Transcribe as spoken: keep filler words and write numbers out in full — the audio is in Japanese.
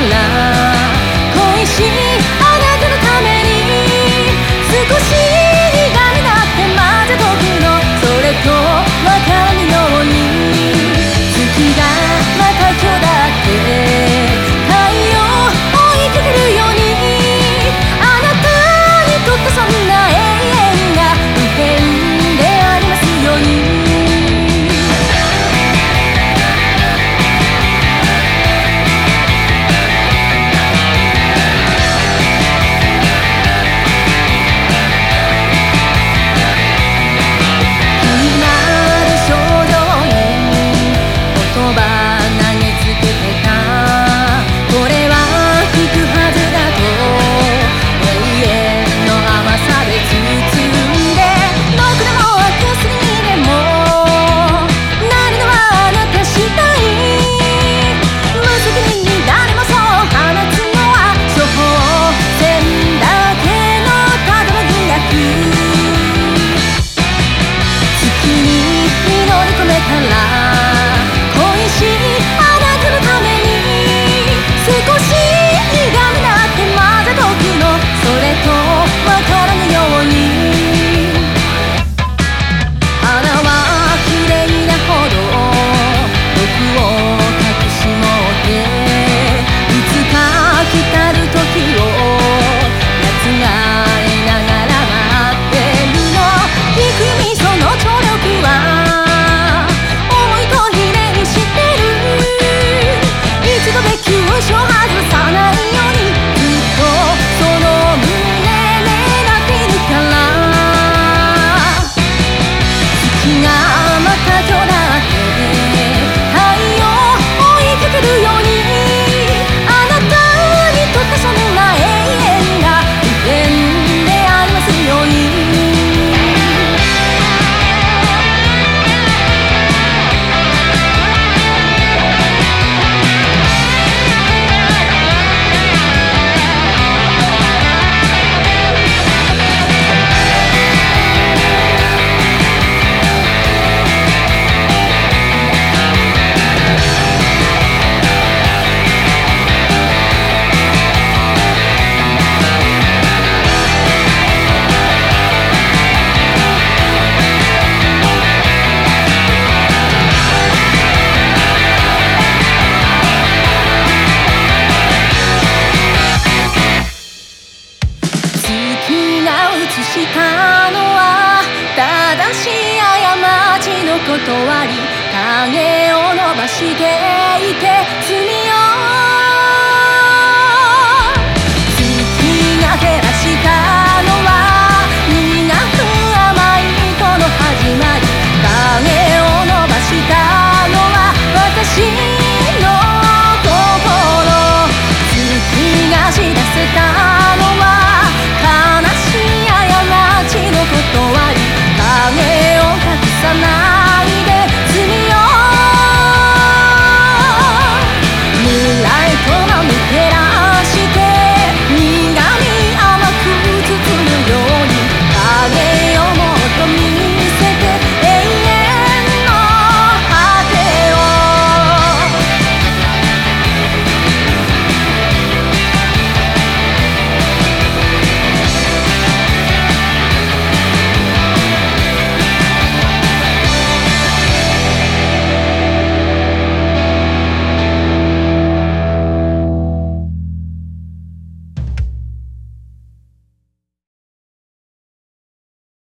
恋しいあなたのために少し苦になって混ぜとくの、それとわからぬように月がまた今日だって太陽を追いかけるように、あなたにとってそんな永遠が無限でありますように。したのは正しい過ちの断り、影を伸ばしていて罪を